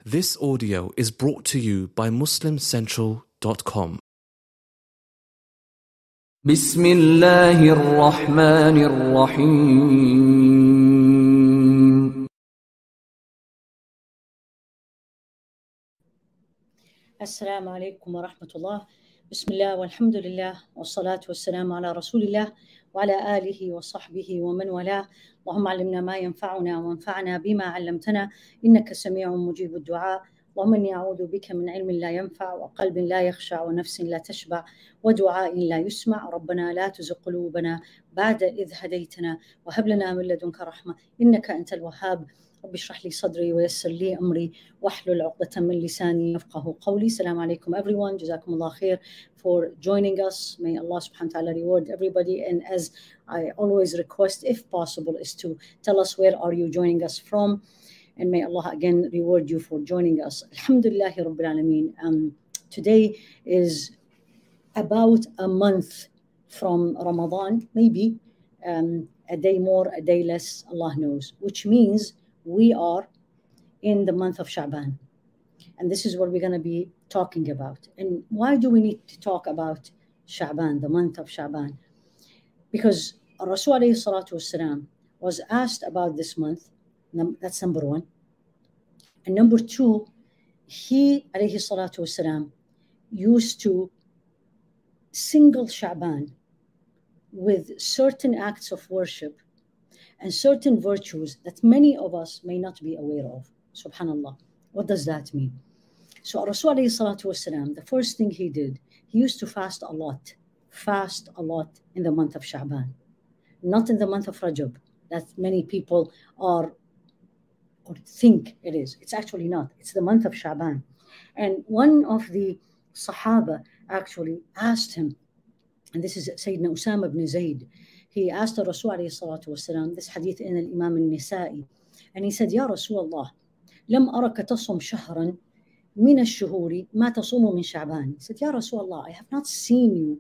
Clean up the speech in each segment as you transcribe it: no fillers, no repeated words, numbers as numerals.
This audio is brought to you by MuslimCentral.com. بسم الله الرحمن الرحيم. السلام عليكم ورحمة الله. بسم الله والحمد لله والصلاة والسلام على رسول الله وعلى آله وصحبه ومن والاه. اللهم علمنا ما ينفعنا وانفعنا بما علمتنا إنك سميع مجيب الدعاء. اللهم إني أعوذ بك من علم لا ينفع وقلب لا يخشع ونفس لا تشبع ودعاء لا يسمع. ربنا لا تزغ قلوبنا بعد إذ هديتنا وهب لنا من لدنك رحمة إنك أنت الوهاب. رب اشرح لي صدري ويسر لي أمري واحلل عقدة من لساني يفقهوا قولي. السلام عليكم everyone. جزاكم الله خير for joining us. May Allah subhanahu wa ta'ala reward everybody, and as I always request, if possible, is to tell us where are you joining us from, and may Allah again reward you for joining us. Alhamdulillahi Rabbil Alameen. Today is about a month from Ramadan, maybe a day more, a day less, Allah knows, which means we are in the month of Sha'ban. And this is what we're going to be talking about. And why do we need to talk about Sha'ban, the month of Sha'ban? Because Rasul alayhi salatu wasalam was asked about this month. That's number one. And number two, he alayhi salatu wasalam used to single Sha'ban with certain acts of worship and certain virtues that many of us may not be aware of. Subhanallah. What does that mean? So Rasul alayhi salatu wasalam, the first thing he did, he used to fast a lot in the month of Sha'ban. Not in the month of Rajab, that many people are or think it is. It's actually not. It's the month of Sha'ban. And one of the Sahaba actually asked him, and this is Sayyidina Usama ibn Zayd. He asked the Rasul alayhi salatu wasalam, this hadith in al-Imam al-Nisa'i, and he said, Ya Rasulullah, لم أرك تصم شهرا من الشهور ما تصوم من شعبان. He said, Ya Rasulullah, I have not seen you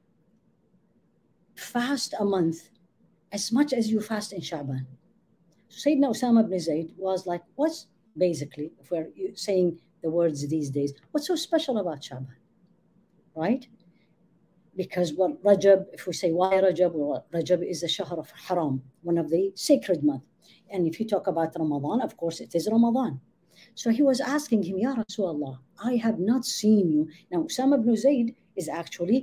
fast a month as much as you fast in Sha'ban. So Sayyidina Usama ibn Zayd was like, what's basically, if we're saying the words these days, what's so special about Sha'ban? Right? Because what Rajab, if we say why Rajab, well, Rajab is the Shahr of Haram, one of the sacred months. And if you talk about Ramadan, of course it is Ramadan. So he was asking him, Ya Rasulullah, I have not seen you. Now Usama ibn Zayd is actually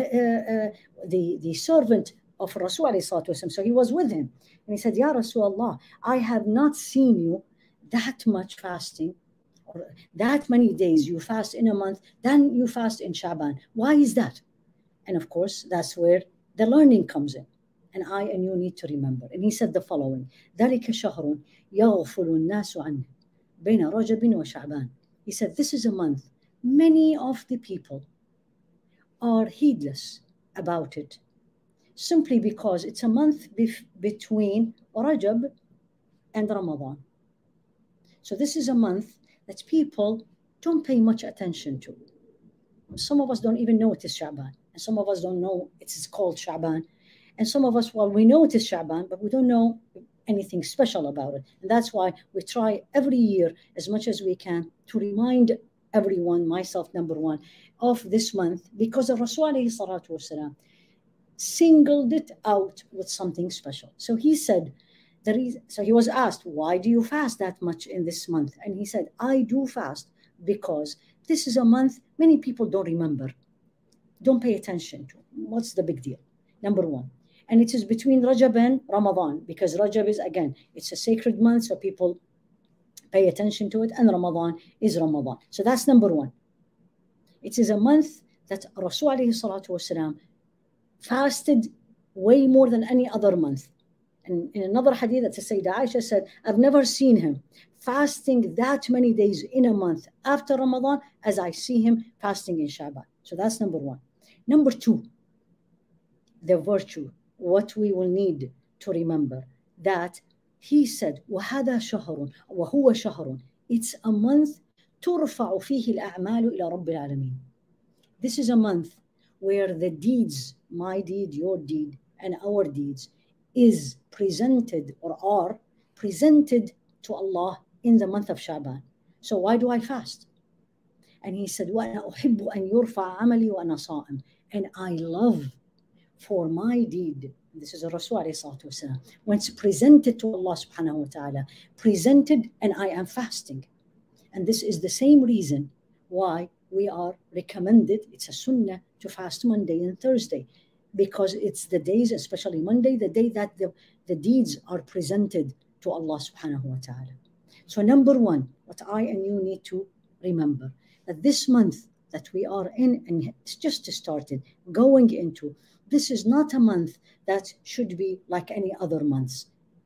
the servant of Rasul alayhi salatu wasalam. So he was with him. And he said, Ya Rasulullah, I have not seen you that much fasting, or that many days you fast in a month than you fast in Sha'ban. Why is that? And of course, that's where the learning comes in. And I and you need to remember. And he said the following, ذَلِكَ شَهْرٌ يَغْفُلُ النَّاسُ عَنْهُ بَيْنَ رَجَبٍ وَشَعْبَانٍ. He said, this is a month. Many of the people are heedless about it, simply because it's a month between Rajab and Ramadan. So this is a month that people don't pay much attention to. Some of us don't even know it is Sha'ban. And some of us don't know it's called Sha'ban. And some of us, well, we know it is Sha'ban, but we don't know anything special about it. And that's why we try every year as much as we can to remind everyone, myself number one, of this month, because the Rasul alayhi salatu wasalam singled it out with something special. So he said, so he was asked, why do you fast that much in this month? And he said, I do fast because this is a month many people don't remember, don't pay attention to. What's the big deal? Number one. And it is between Rajab and Ramadan, because Rajab is, again, it's a sacred month, so people pay attention to it, and Ramadan is Ramadan. So that's number one. It is a month that Rasul alayhi salatu wasalam fasted way more than any other month. And in another hadith that Sayyidah Aisha said, I've never seen him fasting that many days in a month after Ramadan as I see him fasting in Sha'ban. So that's number one. Number two, the virtue, what we will need to remember, that he said, وَهَذَا شَهْرٌ وَهُوَ شَهْرٌ. It's a month تُرْفَعُ فِيهِ الْأَعْمَالُ إِلَى رَبِّ الْعَالَمِينَ. This is a month where the deeds, my deed, your deed, and our deeds, is presented or are presented to Allah in the month of Sha'ban. So why do I fast? And he said, وَأَنَا أُحِبُّ أَنْ يُرْفَعَ عَمَلِي وَأَنَا صَائِمٌ. And I love for my deed, this is a Rasul alayhi salatu wasalam, when it's presented to Allah subhanahu wa ta'ala, presented and I am fasting. And this is the same reason why we are recommended, it's a sunnah, to fast Monday and Thursday, because it's the days, especially Monday, the day that the deeds are presented to Allah subhanahu wa ta'ala. So number one, what I and you need to remember, that this month that we are in, and it's just started, going into, this is not a month that should be like any other months.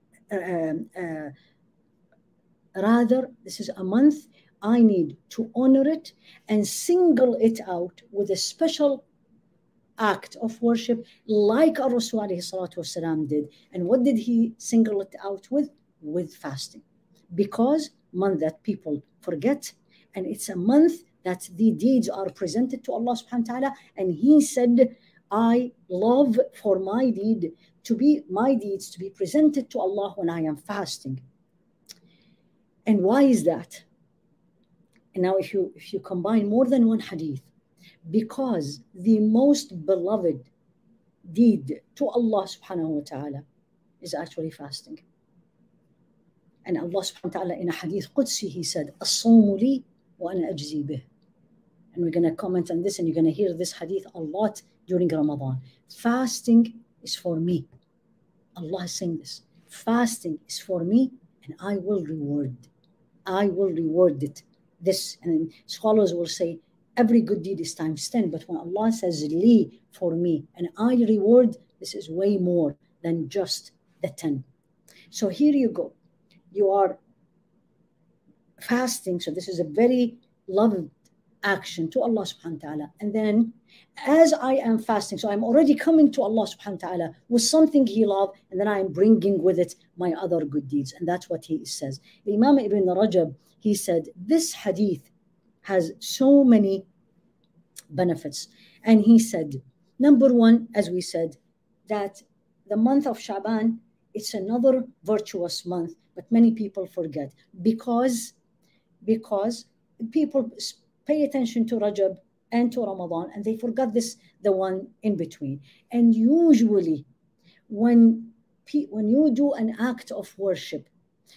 Rather, this is a month I need to honor it and single it out with a special act of worship like our Rasul alayhi salatu wasalam did. And what did he single it out with? With fasting. Because month that people forget, and it's a month that the deeds are presented to Allah subhanahu wa ta'ala, and he said, I love for my deeds to be presented to Allah when I am fasting. And why is that? And now if you combine more than one hadith, because the most beloved deed to Allah subhanahu wa ta'ala is actually fasting. And Allah subhanahu wa ta'ala in a hadith Qudsi, he said, As-sawmu li wa ana ajzi bih. And we're going to comment on this, and you're going to hear this hadith a lot during Ramadan. Fasting is for me. Allah is saying this. Fasting is for me, and I will reward it. This, and scholars will say, every good deed is times 10, but when Allah says li, for me, and I reward, this is way more than just the 10. So here you go. You are fasting, so this is a very loved action to Allah subhanahu wa ta'ala. And then as I am fasting, so I'm already coming to Allah subhanahu wa ta'ala with something he loves, and then I'm bringing with it my other good deeds. And that's what he says. The Imam Ibn Rajab, he said, this hadith has so many benefits. And he said, number one, as we said, that the month of Sha'ban, it's another virtuous month, but many people forget because people pay attention to Rajab and to Ramadan, and they forgot the one in between. And usually when you do an act of worship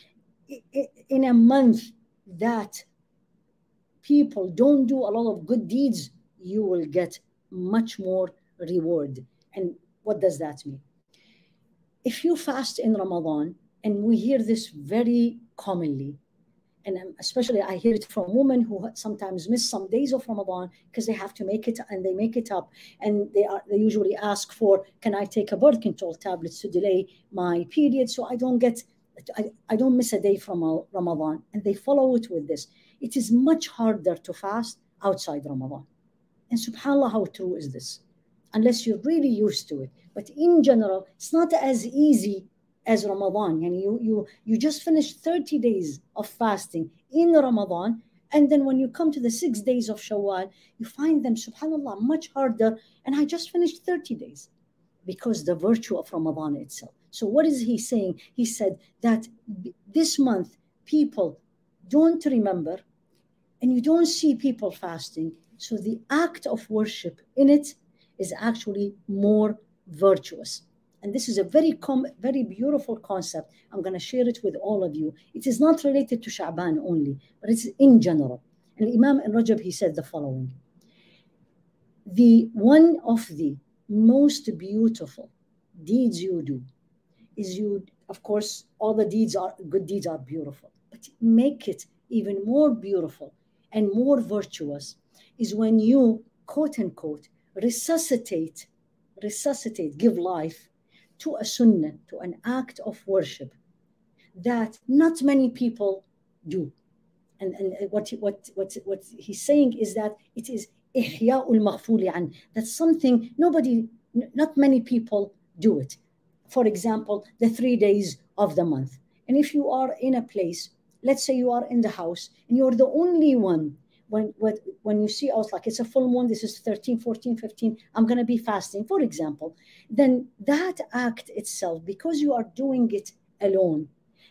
in a month that people don't do a lot of good deeds, you will get much more reward. And what does that mean? If you fast in Ramadan, and we hear this very commonly, and especially I hear it from women who sometimes miss some days of Ramadan because they have to make it, and they make it up, and they usually ask for, can I take a birth control tablets to delay my period so I don't miss a day from Ramadan, and they follow it with this. It is much harder to fast outside Ramadan. And subhanAllah, how true is this? Unless you're really used to it. But in general, it's not as easy as Ramadan. And you just finished 30 days of fasting in Ramadan, and then when you come to the 6 days of Shawwal, you find them, subhanAllah, much harder. And I just finished 30 days because the virtue of Ramadan itself. So what is he saying? He said that this month people don't remember, and you don't see people fasting. So the act of worship in it is actually more virtuous. And this is a very beautiful concept. I'm going to share it with all of you. It is not related to Sha'ban only, but it's in general. And Imam Ibn Rajab, he said the following. One of the most beautiful deeds you do is of course, all the good deeds are beautiful, but make it even more beautiful and more virtuous is when you, quote unquote, resuscitate, give life to a sunnah, to an act of worship that not many people do. And what he's saying is that it is ihya'ul maghfuli an. That's something not many people do it. For example, the 3 days of the month. And if you are in a place, let's say you are in the house and you're the only one, when you see, like it's a full moon, this is 13, 14, 15, I'm going to be fasting, for example, then that act itself, because you are doing it alone,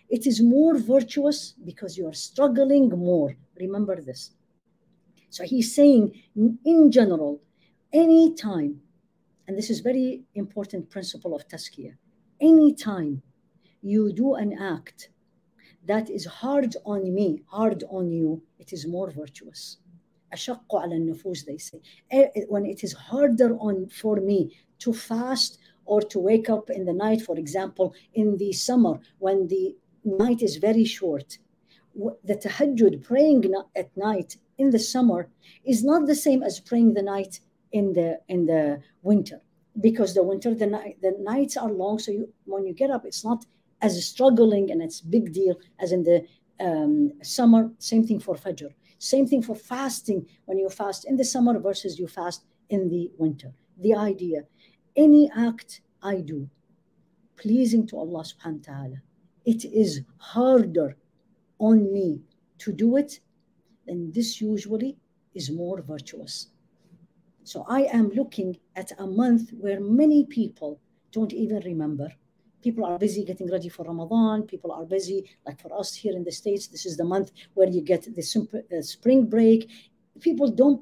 It is more virtuous because you are struggling more. Remember this. So he's saying, in general, any time, and this is very important principle of tazkiyah, any time you do an act that is hard on me, hard on you, it is more virtuous. أشق على النفوس, they say. When it is harder for me to fast or to wake up in the night, for example, in the summer when the night is very short, the tahajjud, praying at night in the summer, is not the same as praying the night in the winter, because the winter the nights are long, so when you get up, it's not as struggling and it's big deal as in the summer. Same thing for Fajr. Same thing for fasting, when you fast in the summer versus you fast in the winter. The idea, any act I do pleasing to Allah subhanahu wa ta'ala, it is harder on me to do it, then this usually is more virtuous. So I am looking at a month where many people don't even remember. People are busy getting ready for Ramadan. People are busy, like for us here in the States, this is the month where you get the spring break. People don't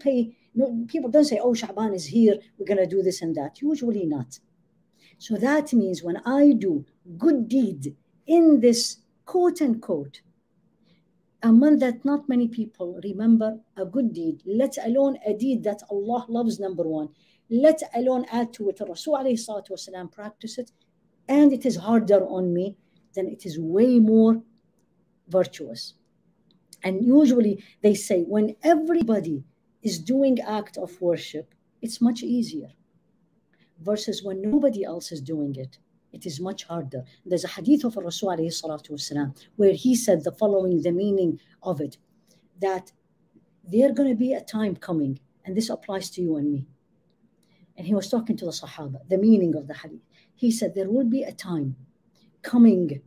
say, oh, Sha'ban is here, we're going to do this and that. Usually not. So that means when I do good deed in this quote unquote, a month that not many people remember a good deed, let alone a deed that Allah loves, number one, let alone add to it, Rasul alayhi salatu wasalam practice it, and it is harder on me, then it is way more virtuous. And usually they say when everybody is doing act of worship, it's much easier, versus when nobody else is doing it, it is much harder. There's a hadith of Rasul alayhi salatu wasalam where he said the following, the meaning of it, that there's going to be a time coming, and this applies to you and me. And he was talking to the Sahaba, the meaning of the hadith. He said there will be a time coming,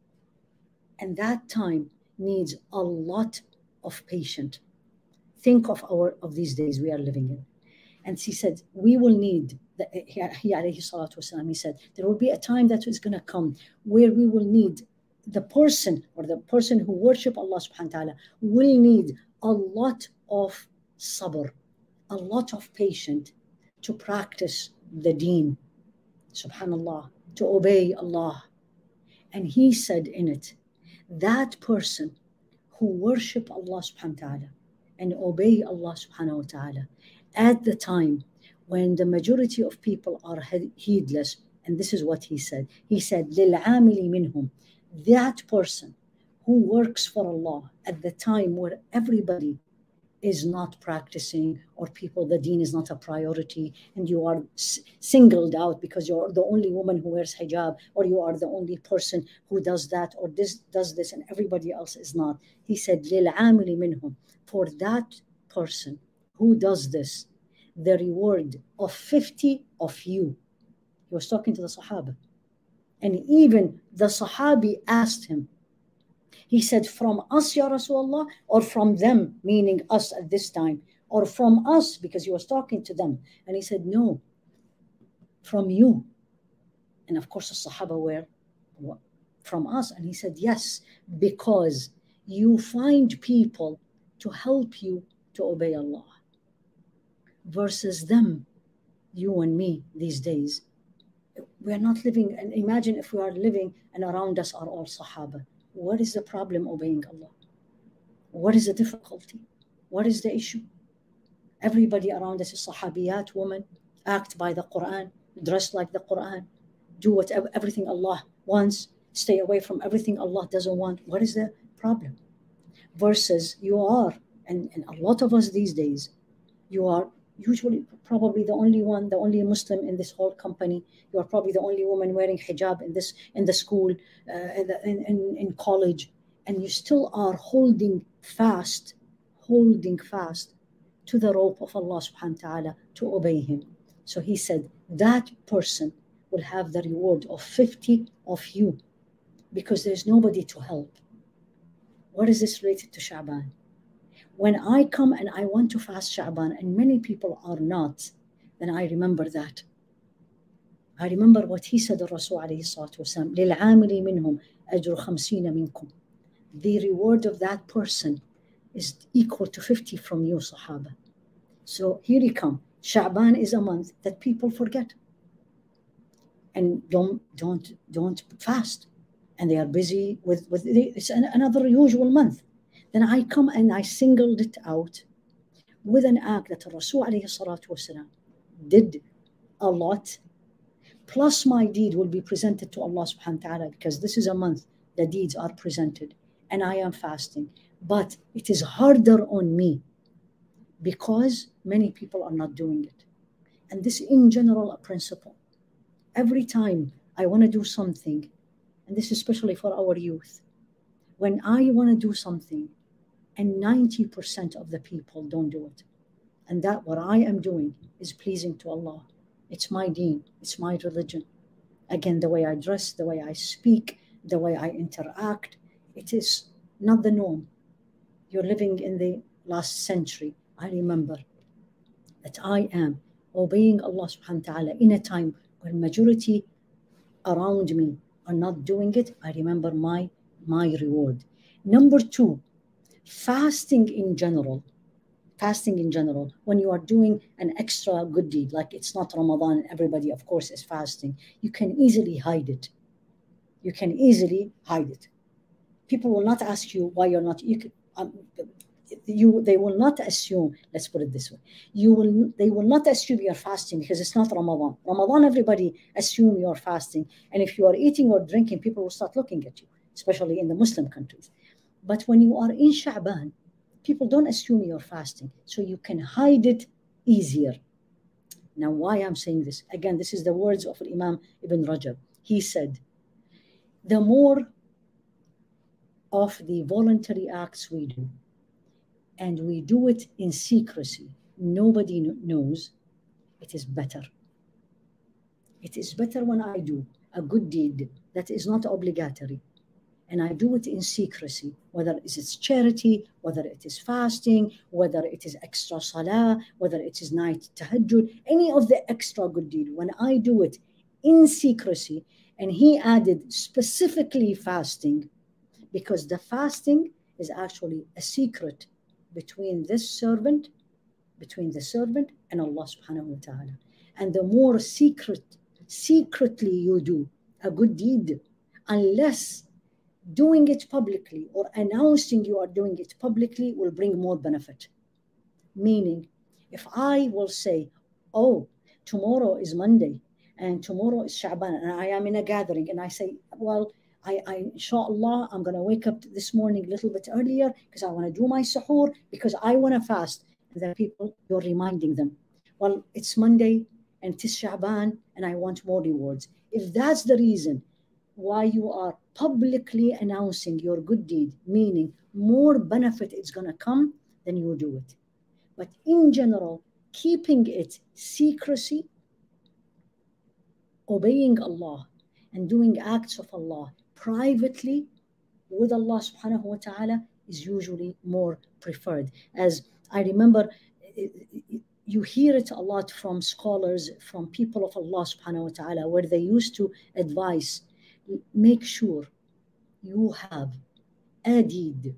and that time needs a lot of patience. Think of these days we are living in. And he said, we will need, he alayhi salatu wasalam, he said, there will be a time that is going to come where we will need the person who worship Allah subhanahu wa ta'ala will need a lot of sabr, a lot of patience to practice the deen, subhanallah, to obey Allah. And he said in it, that person who worship Allah subhanahu wa ta'ala and obey Allah subhanahu wa ta'ala at the time when the majority of people are heedless, and this is what he said. He said, لِلْعَامِلِ مِنْهُمْ, that person who works for Allah at the time where everybody is not practicing, or the deen is not a priority, and you are singled out because you're the only woman who wears hijab, or you are the only person who does that, or does this, and everybody else is not. He said, لِلْعَامِلِ مِنْهُمْ, for that person who does this, the reward of 50 of you. He was talking to the Sahaba. And even the Sahabi asked him, he said, from us, Ya Rasulullah, or from them, meaning us at this time, or from us, because he was talking to them. And he said, no, from you. And of course, the Sahaba were, from us. And he said, yes, because you find people to help you to obey Allah. Versus them, you and me these days. We are not living, and imagine if we are living and around us are all Sahaba. What is the problem obeying Allah? What is the difficulty? What is the issue? Everybody around us is Sahabiyat, women, act by the Quran, dress like the Quran, do everything Allah wants, stay away from everything Allah doesn't want. What is the problem? Versus you are, and a lot of us these days, you are usually probably the only Muslim in this whole company. You are probably the only woman wearing hijab in the school, in college, and you still are holding fast to the rope of Allah subhanahu wa ta'ala to obey him. So he said that person will have the reward of 50 of you, because there's nobody to help. What is this related to Sha'ban? When I come and I want to fast Sha'ban and many people are not, then I remember that. I remember what he said, Rasul alayhi salatu wasalam, لِلْعَامِلِ مِنْهُمْ أَجْرُ خَمْسِينَ مِنْكُمْ. The reward of that person is equal to 50 from you, Sahaba. So here you come. Sha'ban is a month that people forget and don't fast, and they are busy with it's another usual month. Then I come and I singled it out with an act that Rasul alayhi salatu wasalam did a lot, plus my deed will be presented to Allah subhanahu wa ta'ala, because this is a month the deeds are presented and I am fasting. But it is harder on me because many people are not doing it. And this in general a principle. Every time I want to do something, and this is especially for our youth, when I want to do something and 90% of the people don't do it, and that what I am doing is pleasing to Allah, it's my deen, it's my religion. Again, the way I dress, the way I speak, the way I interact, it is not the norm. You're living in the last century. I remember that I am obeying Allah subhanahu wa ta'ala in a time when majority around me are not doing it. I remember my reward. Number two, fasting in general, when you are doing an extra good deed, like it's not Ramadan, everybody of course is fasting, you can easily hide it. People will not ask you why you're not, they will not assume, let's put it this way, they will not assume you're fasting because it's not Ramadan. Ramadan, everybody assume you're fasting, and if you are eating or drinking, people will start looking at you, especially in the Muslim countries. But when you are in Sha'ban, people don't assume you're fasting, so you can hide it easier. Now, why I'm saying this? Again, this is the words of Imam Ibn Rajab. He said, the more of the voluntary acts we do, and we do it in secrecy, nobody knows, it is better. It is better when I do a good deed that is not obligatory, and I do it in secrecy, whether it is charity, whether it is fasting, whether it is extra salah, whether it is night tahajjud, any of the extra good deed, when I do it in secrecy. And he added specifically fasting, because the fasting is actually a secret between the servant and Allah subhanahu wa ta'ala. And the more secretly you do a good deed, unless doing it publicly or announcing you are doing it publicly will bring more benefit. Meaning, if I will say, oh, tomorrow is Monday and tomorrow is Sha'ban, and I am in a gathering, and I say, well, I inshallah, I'm going to wake up this morning a little bit earlier because I want to do my suhoor, because I want to fast. And then people, you're reminding them, well, it's Monday and it is Sha'ban and I want more rewards. If that's the reason why you are publicly announcing your good deed, meaning more benefit is going to come, then you do it. But in general, keeping it secrecy, obeying Allah and doing acts of Allah privately with Allah subhanahu wa ta'ala is usually more preferred. As I remember, you hear it a lot from scholars, from people of Allah subhanahu wa ta'ala, where they used to advise, make sure you have a deed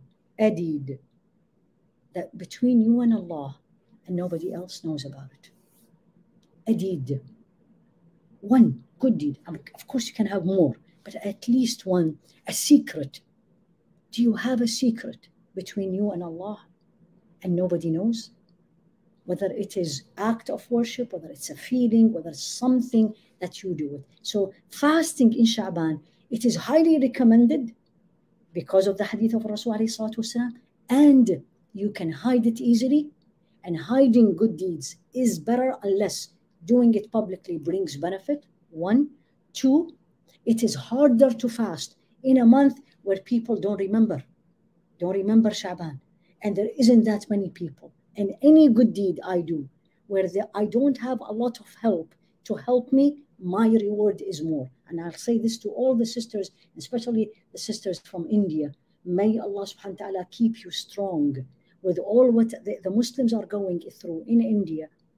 that between you and Allah and nobody else knows about it. A deed. One good deed. Of course you can have more, but at least one, a secret. Do you have a secret between you and Allah and nobody knows? Whether it is act of worship, whether it's a feeling, whether it's something that you do it. So fasting in Sha'ban, it is highly recommended because of the hadith of Rasulullah, and you can hide it easily, and hiding good deeds is better unless doing it publicly brings benefit. 1. 2, it is harder to fast in a month where people don't remember Sha'ban, and there isn't that many people. And any good deed I do where I don't have a lot of help to help me, my reward is more. And I'll say this to all the sisters, especially the sisters from India. May Allah subhanahu wa ta'ala keep you strong with all what the Muslims are going through in India.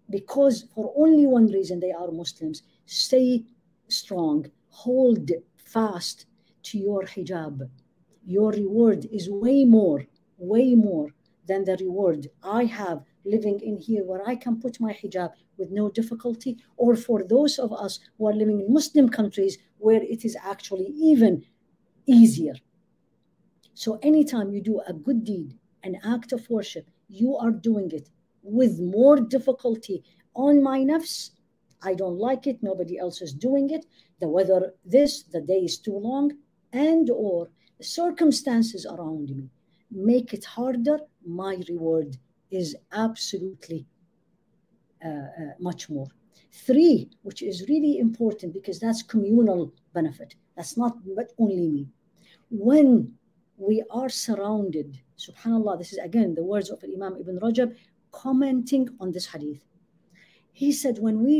because for only one reason they are Muslims. Stay strong, hold fast to your hijab. Your reward is way more than the reward I have living in here where I can put my hijab with no difficulty, or for those of us who are living in Muslim countries where it is actually even easier. So anytime you do a good deed, an act of worship, you are doing it with more difficulty on my nafs. I don't like it, nobody else is doing it, the weather the day is too long, and or the circumstances around me make it harder, my reward is absolutely much more. 3, which is really important because that's communal benefit. That's not but only me. When we are surrounded, subhanAllah, this is again the words of Imam Ibn Rajab commenting on this hadith. He said, when we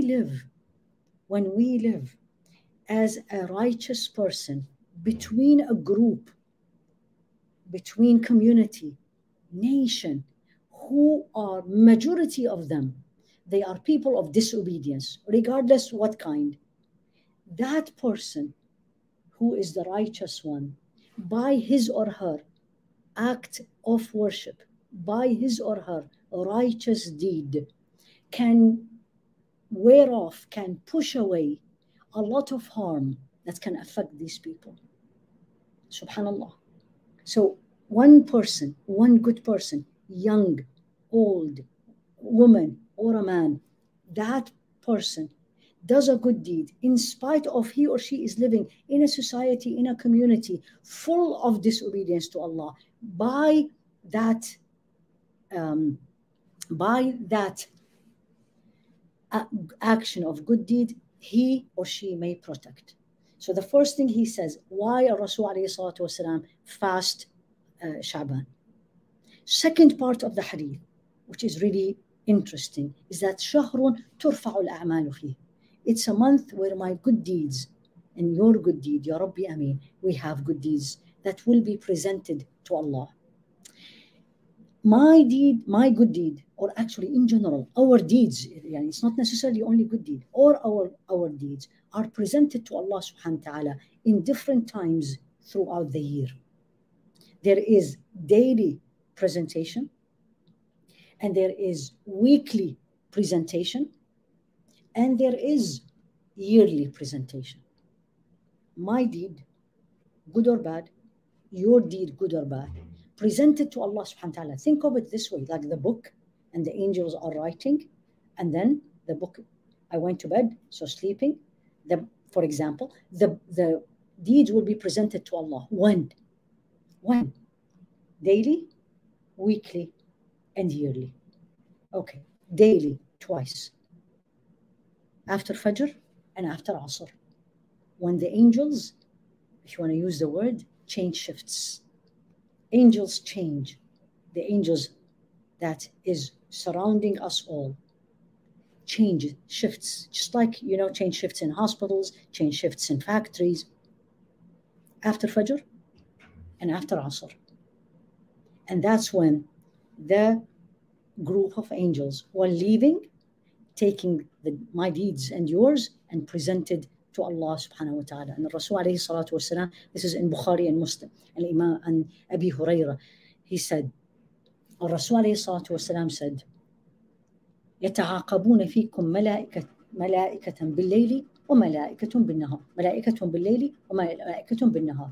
live as a righteous person between a group, between community, nation, who are majority of them, they are people of disobedience, regardless what kind. That person who is the righteous one, by his or her act of worship, by his or her righteous deed, can wear off, can push away a lot of harm that can affect these people. Subhanallah. So one person, one good person, young, old, woman, or a man, that person does a good deed in spite of he or she is living in a society, in a community full of disobedience to Allah. By that action of good deed, he or she may protect. So the first thing he says, why Rasul alayhi salatu wasalam fast Sha'ban? Second part of the hadith, which is really interesting, is that shahrun turfa'u al-a'malu fihi. It's a month where my good deeds and your good deed, Ya Rabbi Ameen, we have good deeds that will be presented to Allah. My deed, my good deed, or actually in general, our deeds, it's not necessarily only good deed, or our deeds are presented to Allah subhanahu wa ta'ala in different times throughout the year. There is daily presentation, and there is weekly presentation, and there is yearly presentation. My deed, good or bad, your deed, good or bad, presented to Allah subhanahu wa ta'ala. Think of it this way, like the book, and the angels are writing, and then the book, I went to bed, so sleeping, for example, the deeds will be presented to Allah. When? Daily, weekly, and yearly. Okay, daily, twice. After Fajr and after Asr. When the angels, if you want to use the word, change shifts. Angels change. The angels that is surrounding us all change shifts, just like, change shifts in hospitals, change shifts in factories. After Fajr and after Asr. And that's when the group of angels were leaving, taking my deeds and yours, and presented to Allah subhanahu wa ta'ala. And Rasul alayhi salatu wasalam, this is in Bukhari and Muslim, and Imam and Abi Hurairah, he said, Rasul alayhi salatu wasalam said, يتعاقبون فيكم ملائكة بالليل وملائكة بالنهار. ملائكة بالليل وملائكة بالنهار.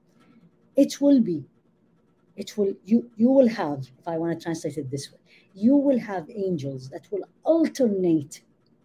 You will have, if I want to translate it this way, you will have angels that will alternate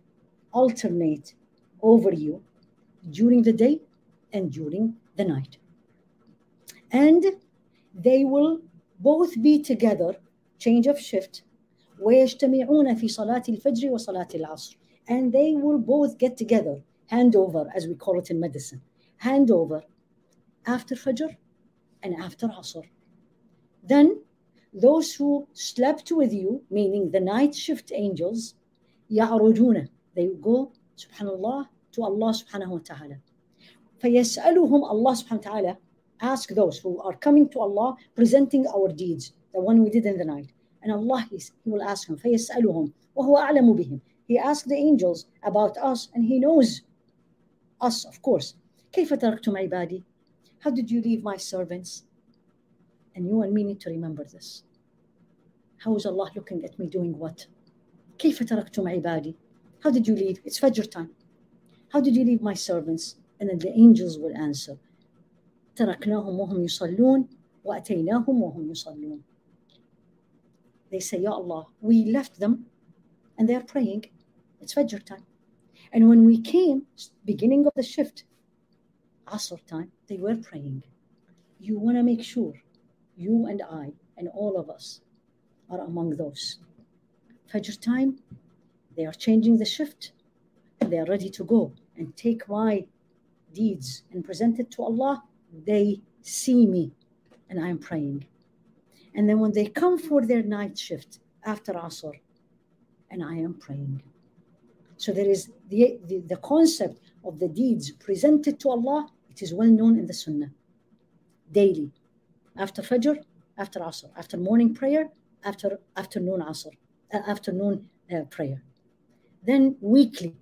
over you during the day and during the night. And they will both be together, change of shift, ويجتمعون في صلاة الفجر وصلاة العصر. And they will both get together, handover, as we call it in medicine, handover after Fajr and after Asr. Then those who slept with you, meaning the night shift angels, يعرجون, they go, subhanallah, to Allah subhanahu wa ta'ala. فيسألهم, Allah subhanahu wa ta'ala ask those who are coming to Allah, presenting our deeds, the one we did in the night. And Allah, He will ask them, فيسألهم وهو أعلم بهم. He asked the angels about us, and he knows us, of course. كيف تركتم عبادي? How did you leave my servants? And you and me need to remember this. How is Allah looking at me doing what? كيف تركتم عبادي? How did you leave? It's Fajr time. How did you leave my servants? And then the angels will answer. تركناهم وهم يصلون وأتيناهم وهم يصلون. They say, Ya Allah, we left them and they are praying. It's Fajr time. And when we came, beginning of the shift, Asr time, they were praying. You want to make sure you and I and all of us are among those. Fajr time, they are changing the shift and they are ready to go and take my deeds and present it to Allah. They see me and I am praying. And then when they come for their night shift after Asr, and I am praying. So there is the concept of the deeds presented to Allah. It is well known in the Sunnah. Daily, after Fajr, after Asr, after morning prayer, after afternoon Asr, afternoon prayer. Then weekly,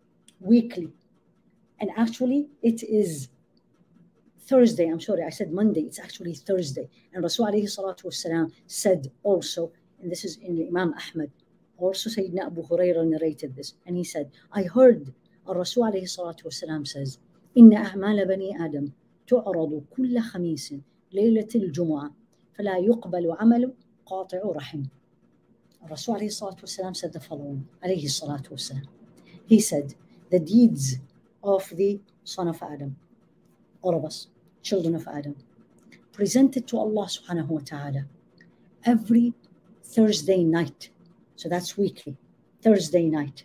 and actually it is Thursday. I'm sorry, I said Monday. It's actually Thursday. And Rasul alayhi salatu wasalam said also, and this is in Imam Ahmad, also Sayyidina Abu Hurairah narrated this, and he said, I heard Rasul alayhi salatu wasalam says, إن أعمال بني آدم تعرض كل خميس ليلة الجمعة فلا يقبل عمل قاطع رحم. Rasul alayhi salatu wasalam said the following, alayhi salatu wasalam. He said, the deeds of the son of Adam, all of us, children of Adam, presented to Allah subhanahu wa ta'ala every Thursday night. So that's weekly, Thursday night.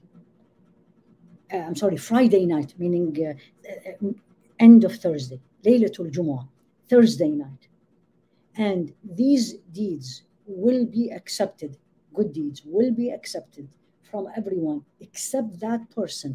Friday night, meaning end of Thursday, Laylatul Jumu'ah, Thursday night. And these deeds will be accepted, good deeds will be accepted from everyone except that person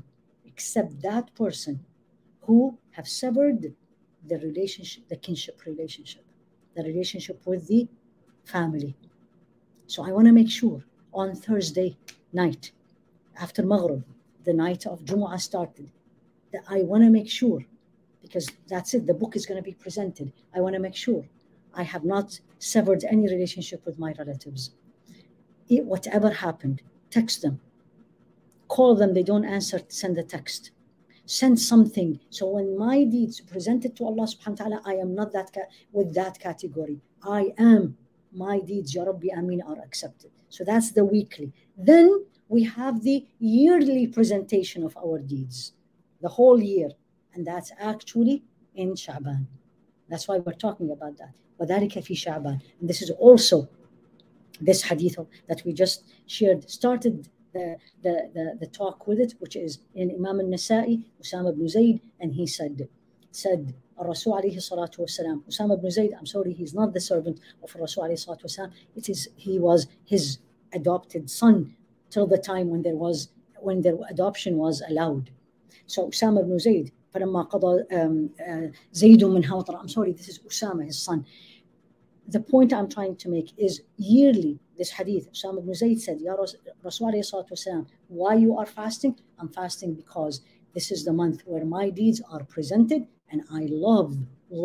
who have severed the relationship, the kinship relationship, the relationship with the family. So I want to make sure on Thursday night, after Maghrib, the night of Jumu'ah started, that I want to make sure, because that's it, the book is going to be presented. I want to make sure I have not severed any relationship with my relatives. Whatever happened, text them. Call them, they don't answer, send a text. Send something. So when my deeds presented to Allah subhanahu wa ta'ala, I am not with that category. I am, my deeds, Ya Rabbi Ameen, are accepted. So that's the weekly. Then we have the yearly presentation of our deeds, the whole year. And that's actually in Sha'ban. That's why we're talking about that. وَذَلِكَ فِي شَعْبَانِ. And this is also, this hadith that we just shared, started the talk with it, which is in Imam al-Nasa'i, Usama ibn Zayd, and he said Rasul alayhi salatu wasalam, Usama ibn Zayd, I'm sorry, he's not the servant of Rasul alayhi salatu wasalam. He was his adopted son till the time when their adoption was allowed. So Usama ibn Zayd, فلما قضى زيد منها وطرا, I'm sorry, this is Usama, his son. The point I'm trying to make is yearly, this hadith, Usama ibn Zayd said, Ya Rasul alayhi salatu wasalam, why you are fasting? I'm fasting because this is the month where my deeds are presented, and I love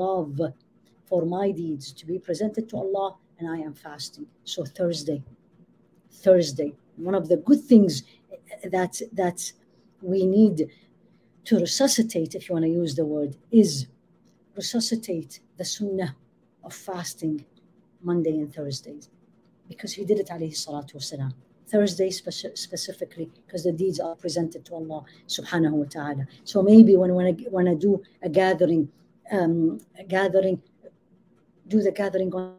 for my deeds to be presented to Allah, and I am fasting. So Thursday, one of the good things that we need to resuscitate, if you want to use the word, is resuscitate the sunnah of fasting Monday and Thursdays, because he did it alayhi salatu wasalam. Thursday specifically, because the deeds are presented to Allah subhanahu wa ta'ala. So maybe when I do a gathering, do the gathering on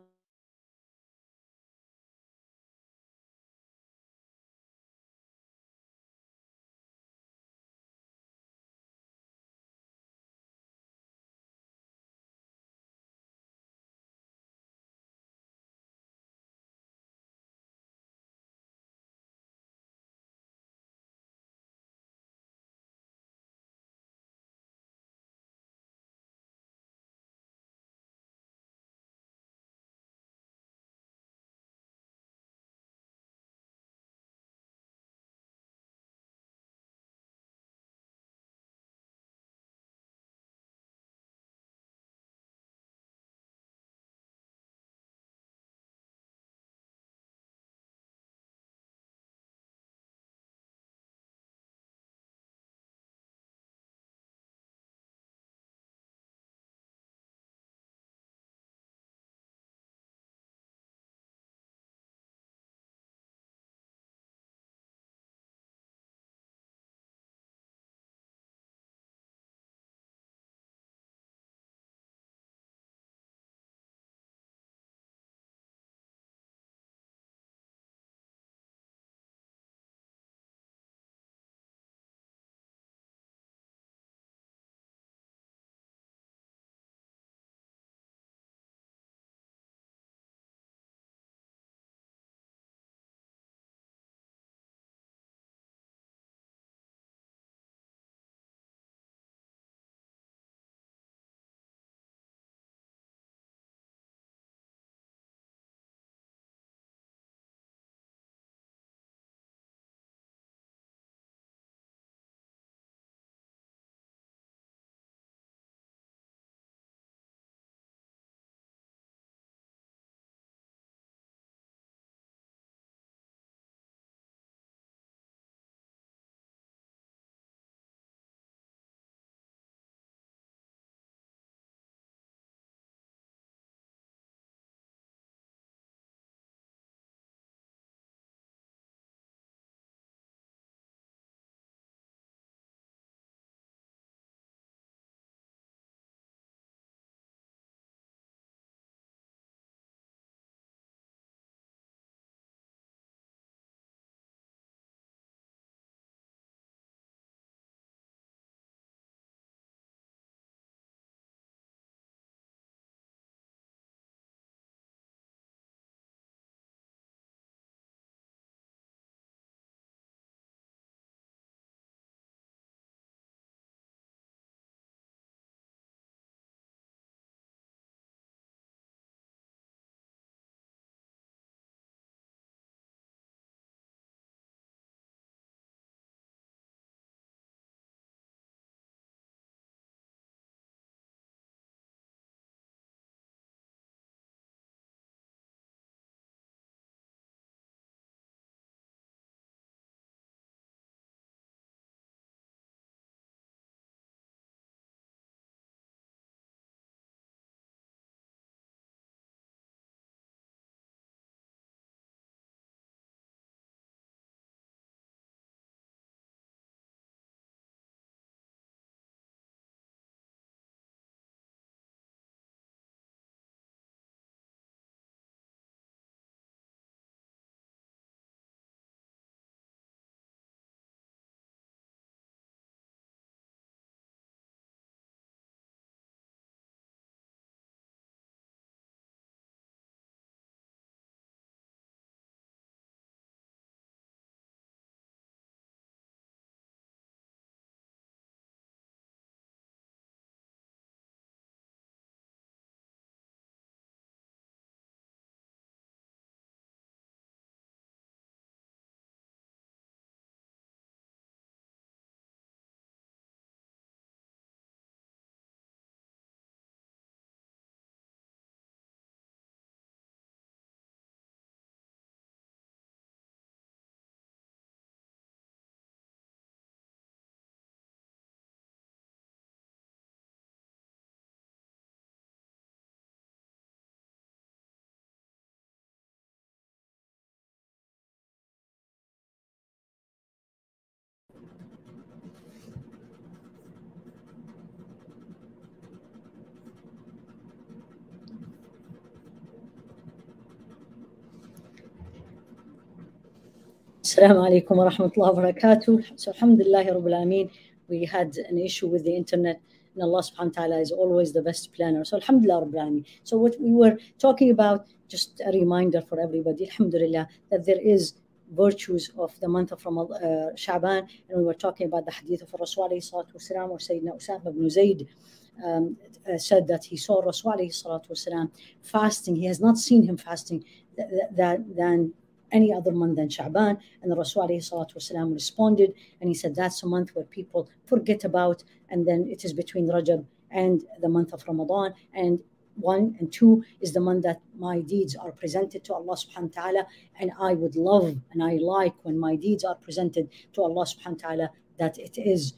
Assalamu alaikum wa rahmatullahi wa barakatuh. So alhamdulillah Rabbil Alameen, we had an issue with the internet, and Allah subhanahu wa ta'ala is always the best planner. So alhamdulillah Rabbil Alameen. So what we were talking about, just a reminder for everybody, alhamdulillah, that there is virtues of the month of Sha'ban, and we were talking about the hadith of Rasul alayhi salatu wasalam, or Sayyidina Usama ibn Zayd said that he saw Rasul alayhi salatu wasalam fasting. He has not seen him fasting than any other month than Sha'ban. And the Rasul alayhi salatu wasalam responded, and he said that's a month where people forget about, and then it is between Rajab and the month of Ramadan. And 1 and 2 is the month that my deeds are presented to Allah subhanahu wa ta'ala, and I would love and I like when my deeds are presented to Allah subhanahu wa ta'ala, that it is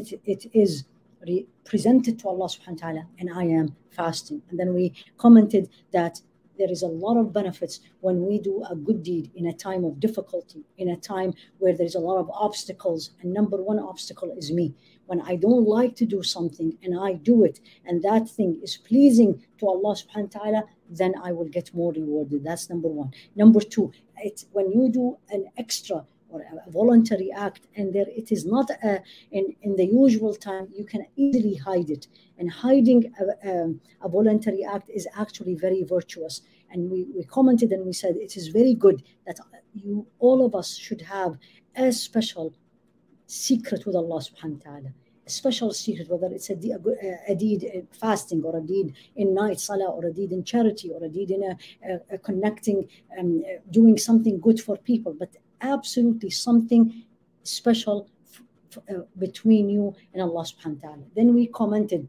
presented to Allah subhanahu wa ta'ala, and I am fasting. And then we commented that there is a lot of benefits when we do a good deed in a time of difficulty, in a time where there's a lot of obstacles. And number one obstacle is me. When I don't like to do something and I do it, and that thing is pleasing to Allah subhanahu wa ta'ala, then I will get more rewarded. That's number one. Number two, it's when you do an extra or a voluntary act, and there it is not in the usual time, you can easily hide it. And hiding a voluntary act is actually very virtuous. And we commented and we said it is very good that all of us should have a special secret with Allah subhanahu wa ta'ala. A special secret, whether it's a deed in fasting, or a deed in night salah, or a deed in charity, or a deed in a connecting, doing something good for people, but absolutely something special between you and Allah subhanahu wa ta'ala. Then we commented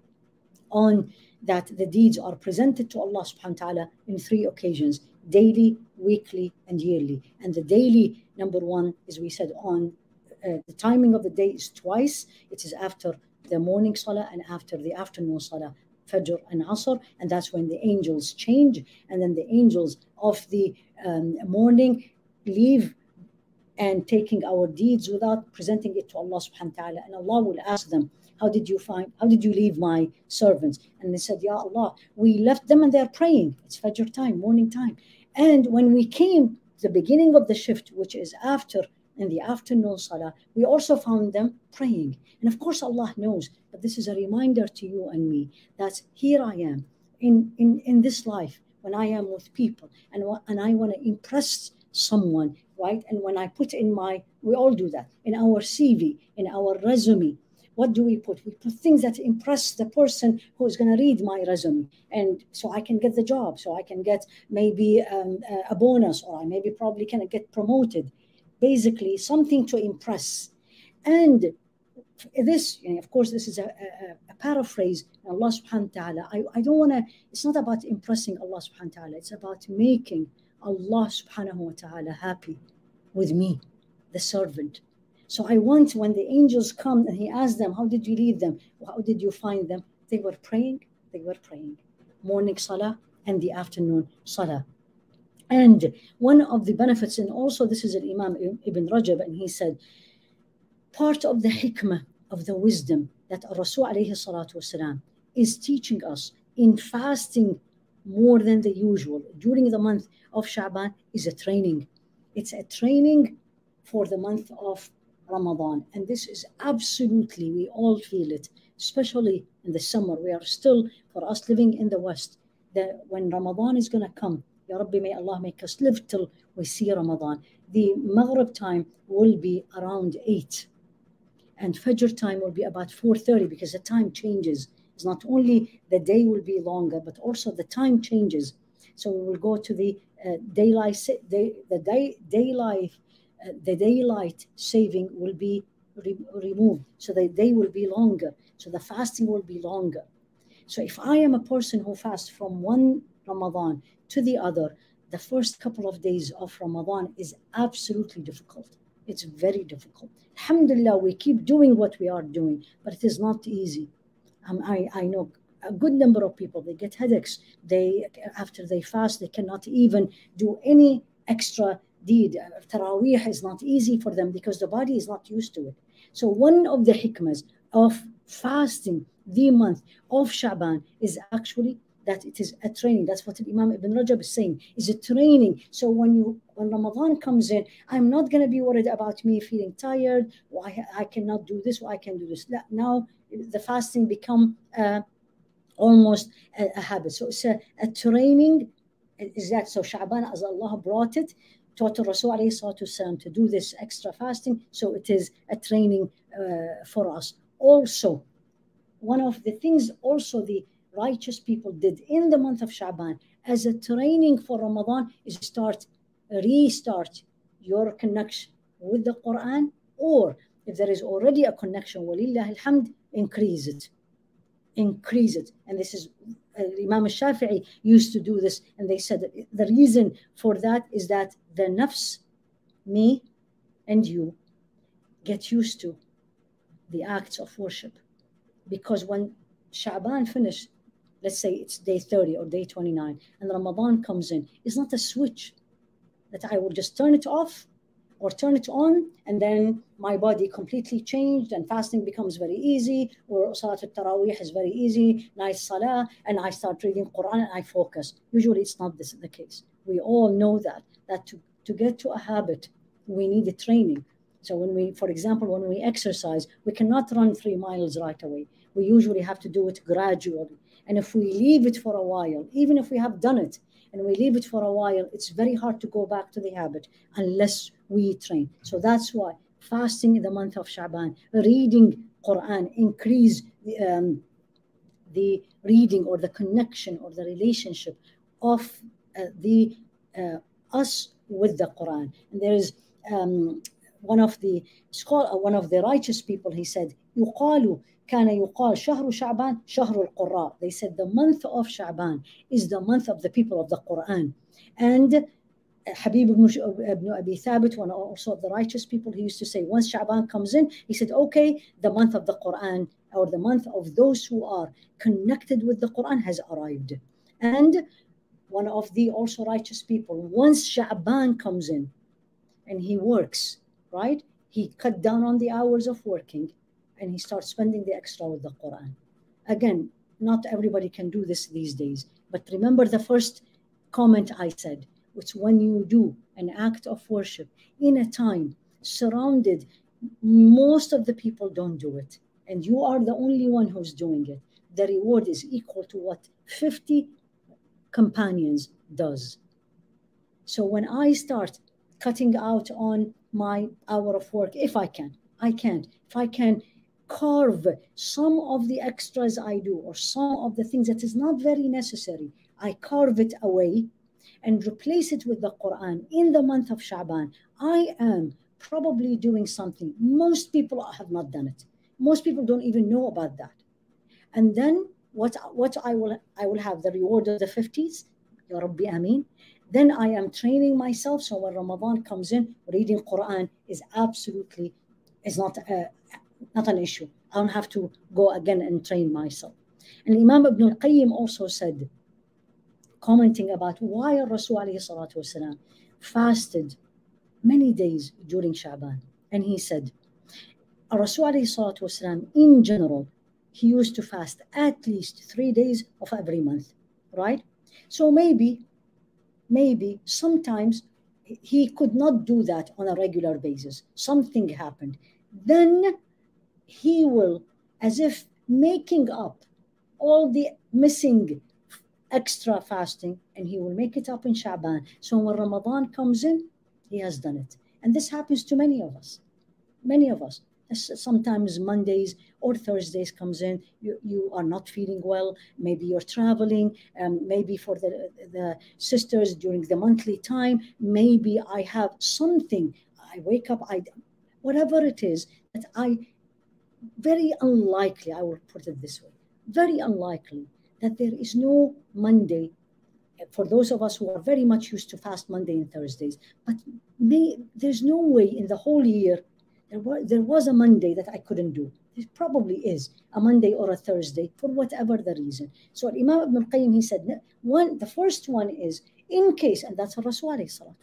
on that the deeds are presented to Allah subhanahu wa ta'ala in 3 occasions: daily, weekly, and yearly. And the daily, number 1, is we said on the timing of the day is twice. It is after the morning salah and after the afternoon salah, Fajr and Asr, and that's when the angels change. And then the angels of the morning leave and taking our deeds without presenting it to Allah subhanahu wa ta'ala. And Allah will ask them, how did you leave my servants? And they said, Ya Allah, we left them and they're praying. It's Fajr time, morning time. And when we came to the beginning of the shift, which is after in the afternoon salah, we also found them praying. And of course Allah knows, but this is a reminder to you and me that here I am in this life, when I am with people, and I want to impress someone, right? And when I put we all do that, in our CV, in our resume, what do we put? We put things that impress the person who is going to read my resume, and so I can get the job, so I can get maybe a bonus, or I maybe probably can get promoted. Basically, something to impress. And this, of course, this is a paraphrase. Allah subhanahu wa ta'ala, I don't want to, it's not about impressing Allah subhanahu wa ta'ala, it's about making Allah subhanahu wa ta'ala happy with me, the servant. So I want, when the angels come and he asks them, how did you leave them? How did you find them? They were praying. Morning salah and the afternoon salah. And one of the benefits, and also this is Imam Ibn Rajab, and he said, part of the hikmah, of the wisdom that Rasul alayhi salatu wasalam is teaching us in fasting more than the usual during the month of Sha'ban is a training. It's a training for the month of Ramadan. And this is absolutely, we all feel it, especially in the summer. We are still, for us living in the West, that when Ramadan is going to come, Ya Rabbi, may Allah make us live till we see Ramadan. The Maghrib time will be around 8. And Fajr time will be about 4:30, because the time changes. It's not only the day will be longer, but also the time changes. So we will go to the daylight saving will be removed. So the day will be longer. So the fasting will be longer. So if I am a person who fasts from one Ramadan to the other, the first couple of days of Ramadan is absolutely difficult. It's very difficult. Alhamdulillah, we keep doing what we are doing, but it is not easy. I know a good number of people, they get headaches. After they fast, they cannot even do any extra deed. Taraweeh is not easy for them because the body is not used to it. So one of the hikmahs of fasting the month of Sha'ban is actually that it is a training. That's what Imam Ibn Rajab is saying, is a training. So when Ramadan comes in, I'm not going to be worried about me feeling tired, why I cannot do this, why I can do this. Now the fasting become almost a habit. So it's a training. Is that so? Sha'ban, as Allah brought it, taught Rasul to do this extra fasting. So it is a training for us. Also, one of the things also the righteous people did in the month of Sha'ban as a training for Ramadan is restart your connection with the Quran, or if there is already a connection, walillah alhamd, increase it. And this is Imam al-Shafi'i used to do this, and they said that the reason for that is that the nafs, me and you, get used to the acts of worship. Because when Sha'ban finished, let's say it's day 30 or day 29, and Ramadan comes in, it's not a switch that I will just turn it off or turn it on, and then my body completely changed and fasting becomes very easy, or Salat al-Taraweeh is very easy, nice salah, and I start reading Quran and I focus. Usually it's not the case. We all know that to get to a habit, we need a training. So for example, when we exercise, we cannot run 3 miles right away. We usually have to do it gradually. And if we leave it for a while, even if we have done it, and we leave it for a while, it's very hard to go back to the habit unless we train. So that's why fasting in the month of Sha'ban, reading Quran, increase the reading or the connection or the relationship of us with the Quran. And there is one of the righteous people, he said, كان يقال شهر شعبان شهر القراء. They said the month of Sha'ban is the month of the people of the Quran. And Habib ibn Abi Thabit, one also of the righteous people, he used to say, once Sha'ban comes in, he said, okay, the month of the Quran, or the month of those who are connected with the Quran has arrived. And one of the also righteous people, once Sha'ban comes in and he works, right? He cut down on the hours of working, and he starts spending the extra with the Quran. Again, not everybody can do this these days. But remember the first comment I said, it's when you do an act of worship in a time surrounded, most of the people don't do it, and you are the only one who's doing it. The reward is equal to what 50 companions does. So when I start cutting out on my hour of work, if I can, if I can carve some of the extras I do, or some of the things that is not very necessary, I carve it away and replace it with the Quran in the month of Sha'ban, I am probably doing something. Most people have not done it. Most people don't even know about that. And then what I will have the reward of the 50s, Ya Rabbi Ameen. Then I am training myself, so when Ramadan comes in, reading Quran is not an issue. I don't have to go again and train myself. And Imam Ibn al-Qayyim also said, commenting about why Rasul ﷺ fasted many days during Sha'ban. And he said, Rasul ﷺ in general, he used to fast at least 3 days of every month, right? So maybe sometimes he could not do that on a regular basis. Something happened. Then he will, as if making up all the missing extra fasting, and he will make it up in Sha'ban. So when Ramadan comes in, he has done it. And this happens to many of us. Sometimes Mondays or Thursdays comes in, you are not feeling well, maybe you're traveling, maybe for the sisters during the monthly time, maybe I have something, I wake up, whatever it is, that very unlikely, I will put it this way, very unlikely that there is no Monday, for those of us who are very much used to fast Monday and Thursdays, but there's no way in the whole year there was a Monday that I couldn't do. There probably is a Monday or a Thursday for whatever the reason. So Imam Ibn al-Qayyim, he said, the first one is, in case, and that's Rasul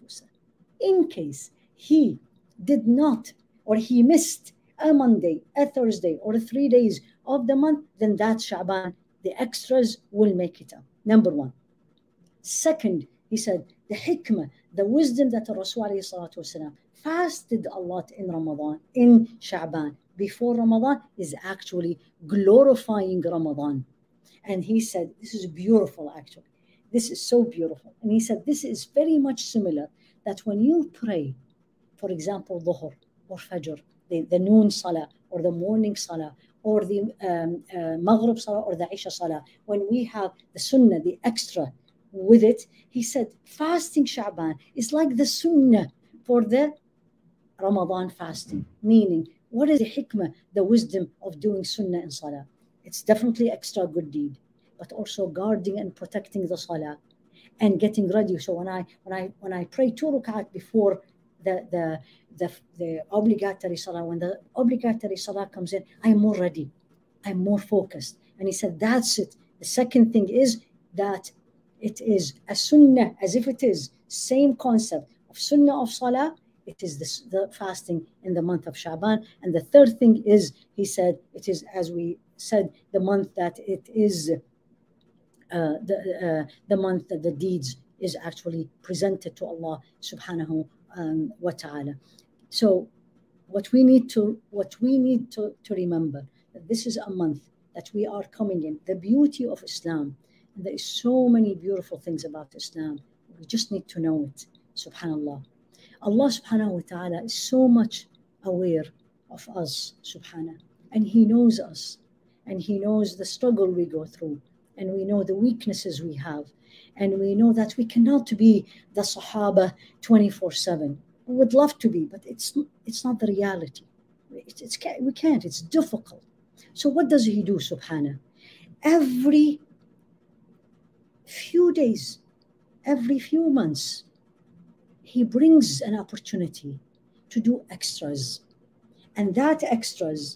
in case he did not, or he missed a Monday, a Thursday, or 3 days of the month, then that Sha'ban, the extras will make it up. Number one. Second, he said, the hikmah, the wisdom that the Rasul ﷺ fasted a lot in Ramadan, in Sha'ban, before Ramadan, is actually glorifying Ramadan. And he said, this is beautiful actually. This is so beautiful. And he said, this is very much similar, that when you pray, for example, Dhuhr or Fajr, the noon Salah or the morning Salah, or the Maghrib Salah or the Isha Salah, when we have the Sunnah, the extra with it, he said, fasting Sha'ban is like the Sunnah for the Ramadan fasting. Meaning, what is the hikmah, the wisdom of doing Sunnah in Salah? It's definitely extra good deed, but also guarding and protecting the Salah and getting ready. So when I pray 2 rak'at before the obligatory Salah, when the obligatory Salah comes in, I'm more ready, I'm more focused. And he said, that's it. The second thing is that it is a Sunnah, as if it is same concept of Sunnah of Salah. It is the fasting in the month of Sha'ban. And the third thing is, he said, it is, as we said, the month that it is the month that the deeds is actually presented to Allah subhanahu wa ta'ala. So what we need to remember, that this is a month that we are coming in, the beauty of Islam. And there is so many beautiful things about Islam. We just need to know it, subhanallah. Allah subhanahu wa ta'ala is so much aware of us, subhanahu, and He knows us, and He knows the struggle we go through, and we know the weaknesses we have, and we know that we cannot be the Sahaba 24/7. We would love to be, but it's not the reality. We can't. It's difficult. So what does He do, subhanahu? Every few days, every few months, He brings an opportunity to do extras. And that extras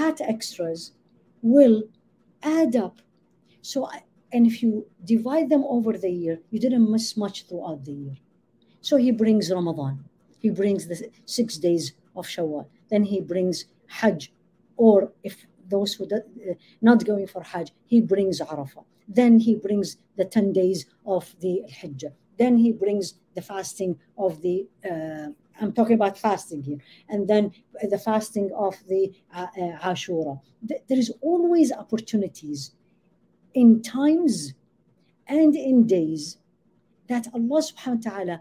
will add up. And if you divide them over the year, you didn't miss much throughout the year. So He brings Ramadan. He brings the 6 days of Shawwal. Then He brings Hajj. Or if those who not going for Hajj, He brings Arafah. Then He brings the 10 days of the Hajj. Then He brings the fasting of the, I'm talking about fasting here, and then the fasting of the Ashura. There is always opportunities in times and in days that Allah subhanahu wa ta'ala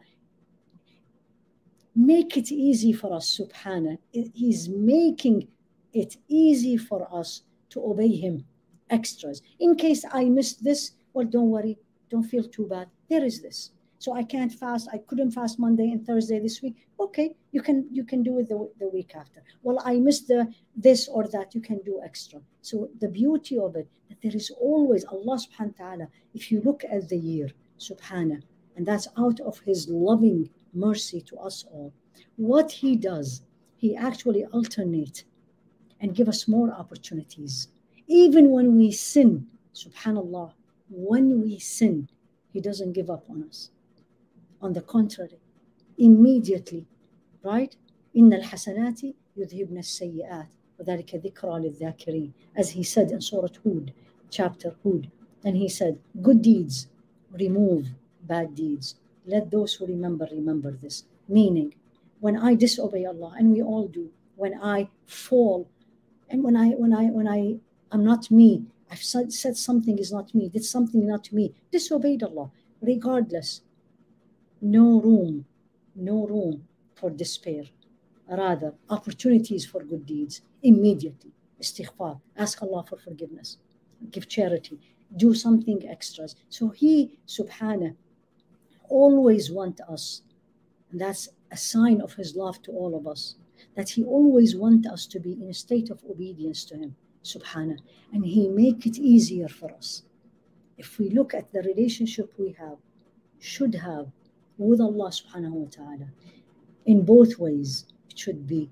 make it easy for us, subhanahu. He's making it easy for us to obey Him. Extras. In case I missed this, well, don't worry, don't feel too bad. There is this. So I can't fast. I couldn't fast Monday and Thursday this week. Okay, you can do it the week after. Well, I missed this or that. You can do extra. So the beauty of it, that there is always Allah subhanahu wa ta'ala. If you look at the year, subhanahu, and that's out of His loving mercy to us all. What He does, He actually alternates and give us more opportunities. Even when we sin, subhanallah, when we sin, He doesn't give up on us. On the contrary, immediately, right? إِنَّ الْحَسَنَاتِ يُذْهِبْنَ السَّيِّئَاتِ وَذَلِكَ ذِكْرَى لِلذَّاكِرِينَ. As He said in Surah Hud, chapter Hud, and He said, good deeds remove bad deeds. Let those who remember this. Meaning, when I disobey Allah, and we all do, when I fall, and when I'm not me, I've said something is not me, did something not me, disobeyed Allah, regardless. No room for despair. Rather, opportunities for good deeds immediately. Istighfar, ask Allah for forgiveness, give charity, do something extras. So He, subhanahu, always wants us, and that's a sign of His love to all of us, that He always wants us to be in a state of obedience to Him, subhanahu, and He make it easier for us. If we look at the relationship we should have with Allah subhanahu wa ta'ala, in both ways, it should be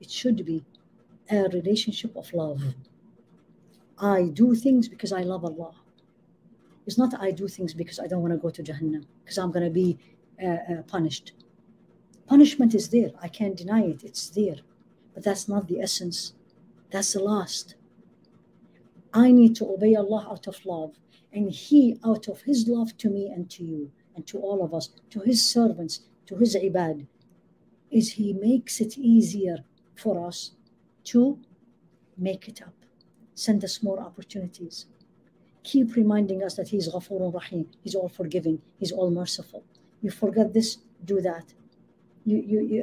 a relationship of love. I do things because I love Allah. It's not I do things because I don't want to go to Jahannam, because I'm going to be punished. Punishment is there. I can't deny it. It's there. But that's not the essence. That's the last. I need to obey Allah out of love. And He, out of His love to me and to you and to all of us, to His servants, to His ibad, is He makes it easier for us to make it up. Send us more opportunities. Keep reminding us that He's Ghafurun Rahim. He's all forgiving. He's all merciful. You forgot this, do that. You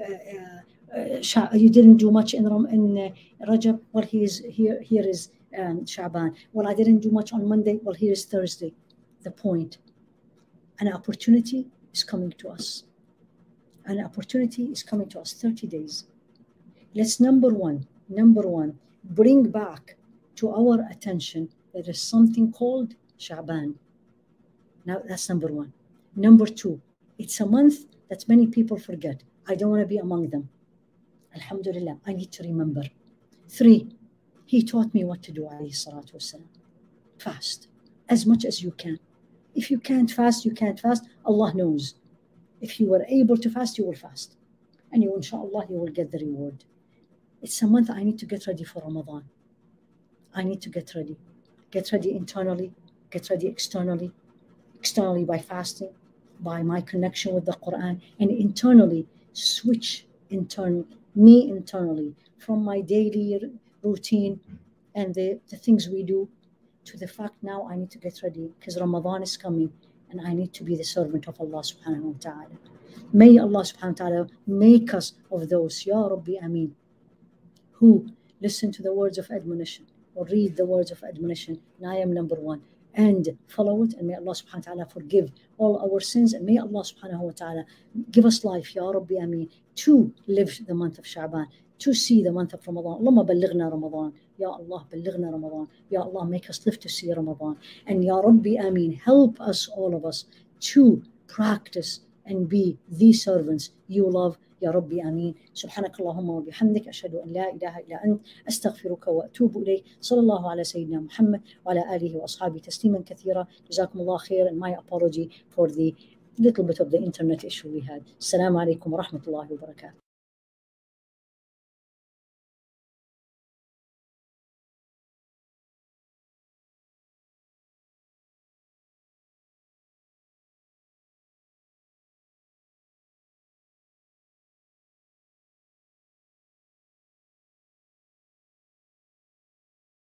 didn't do much in Rajab. Well, here is Sha'ban. Well, I didn't do much on Monday. Well, here is Thursday. The point. An opportunity is coming to us. An opportunity is coming to us. 30 days. Let's number one, bring back to our attention there is something called Sha'ban. Now that's number one. Number two, it's a month that many people forget. I don't want to be among them. Alhamdulillah, I need to remember. 3, He taught me what to do, alayhi salatu wasalam. Fast as much as you can. If you can't fast, you can't fast. Allah knows. If you were able to fast, you will fast. And you, inshallah, you will get the reward. It's a month I need to get ready for Ramadan. I need to get ready. Get ready internally, get ready externally. Externally by fasting, by my connection with the Quran, and internally switch internally from my daily routine and the things we do to the fact now I need to get ready because Ramadan is coming and I need to be the servant of Allah subhanahu wa ta'ala. May Allah subhanahu wa ta'ala make us of those, Ya Rabbi Ameen, who listen to the words of admonition or read the words of admonition, and I am number one, and follow it, and may Allah subhanahu wa ta'ala forgive all our sins, and may Allah subhanahu wa ta'ala give us life, Ya Rabbi Ameen, to live the month of Sha'ban, to see the month of Ramadan. Allahumma ballighna Ramadan. Ya Allah, ballighna Ramadan. Ya Allah, make us live to see Ramadan. And Ya Rabbi Ameen, help us, all of us, to practice and be the servants you love. يا ربي آمين. سبحانك اللهم وبحمدك أشهد أن لا إله إلا أنت أستغفرك وأتوب إليك. صلى الله على سيدنا محمد وعلى آله وأصحابه تسليما كثيرا. جزاكم الله خير, and my apology for the little bit of the internet issue we had. السلام عليكم ورحمة الله وبركاته.